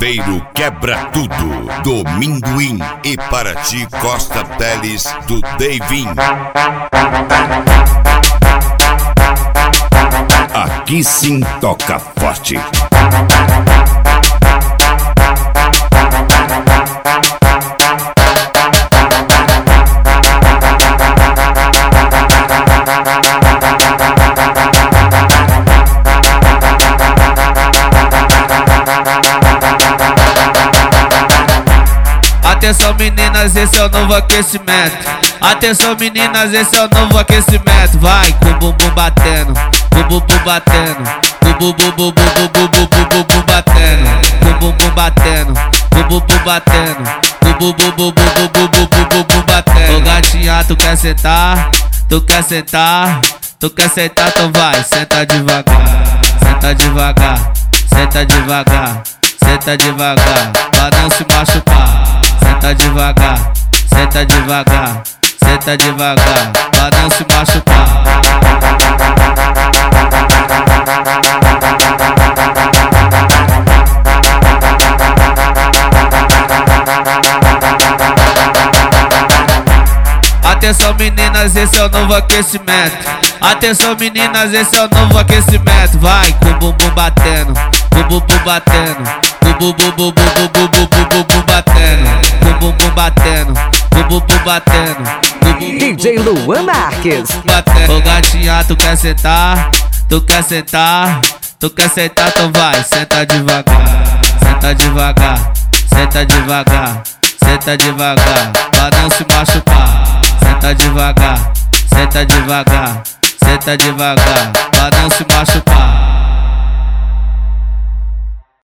Cheiro quebra tudo, do Minduim e para ti Costa Teles do Davin. Aqui sim toca forte. Atenção meninas, esse é o novo aquecimento. Atenção meninas, esse é o novo aquecimento. Vai com o bumbum batendo, com o bumbum batendo, com o bumbum bumbum batendo, com o bumbum batendo, com o bumbum batendo, com o bumbum bumbum batendo. Ô gatinha, tu quer sentar? Tu quer sentar? Tu quer sentar? Então vai, senta devagar, senta devagar, senta devagar, senta devagar, pra não se machucar. Senta devagar, senta devagar, senta devagar, pra não se machucar. Atenção meninas, esse é o novo aquecimento. Atenção meninas, esse é o novo aquecimento. Vai com o bumbum batendo, com o bumbum batendo, com o bumbum bumbum batendo, com o bumbum batendo, com o bumbum batendo, com o bumbum DJ Luan Marques. Batendo. Ô gatinha, tu quer sentar? Tu quer sentar? Tu quer sentar? Então vai, senta devagar, senta devagar, senta devagar, senta devagar, pra não se machucar. Senta devagar, senta devagar, senta devagar, pra não se machucar.